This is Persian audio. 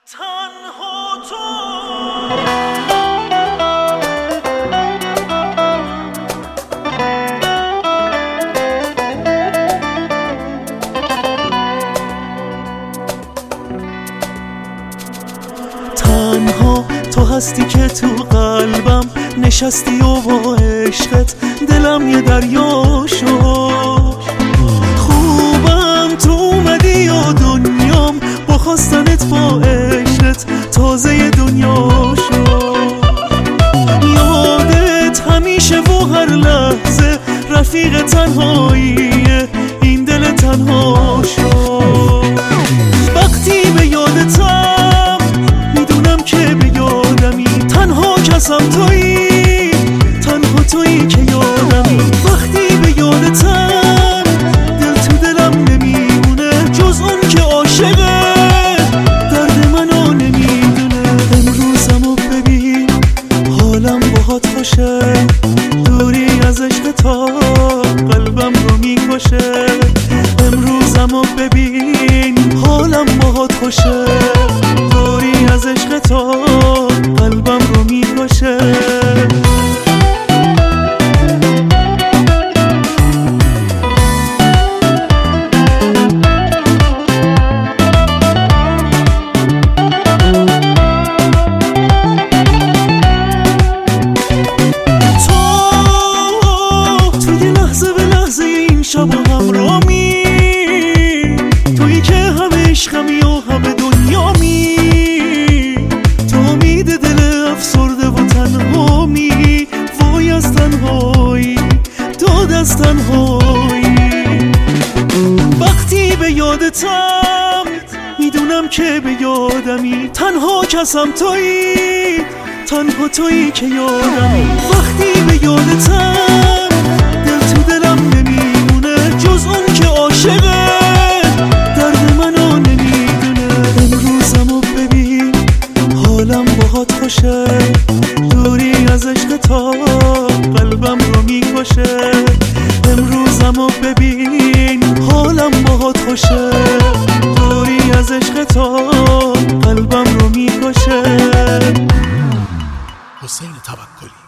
تنها تو تنها تو هستی که تو قلبم نشستی و با عشقت دلم یه دریا شد. خوبم تو اومدی و دنیام با خواستنت با عشقت تازه دنیا شد. یادت همیشه و هر لحظه رفیق تنهاییه این دل تنها شد. وقتی به یادتم میدونم که به یادمی تنها کسم تویی، تنها تویی که یادمی. وقتی به یادتم دل تو دلم نمیمونه جز اون که عاشقه درد منو نمیدونه. امروزمو ببین حالم باهات خوشه، دوری از عشق تا قلبم رو میکشه. امروزمو ببین حالم باهات خوشه، دوری از عشق تا قلبم رو میکشه. شب و همرامی تویی که همه عشقمی و همه دنیامی. تو امید دل افسرده و تنهامی، وای از تنهایی داد از تنهایی. وقتی به یادتم میدونم که به یادمی تنها کسم تویی، تنها تویی که یادمی. وقتی به یادتم دل تو دلم نمیمونه جز اون که عاشقه درد منو نمیدونه. امروزمو ببین حالم باهات خوشه، دوری از عشق تا قلبم رو میکشه. امروزمو ببین حالم باهات خوشه، دوری از عشق تا قلبم رو میکشه. حسین توکلی.